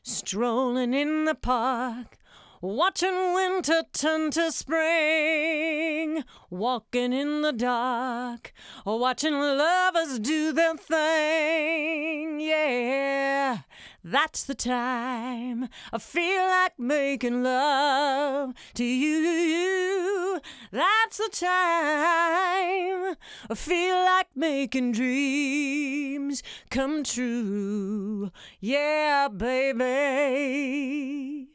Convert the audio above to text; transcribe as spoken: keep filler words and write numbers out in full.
strolling in the park, watching winter turn to spring, walking in the dark, watching lovers do their thing. Yeah, that's the time I feel like making love to you. That's the time I feel like making dreams come true. Yeah, baby.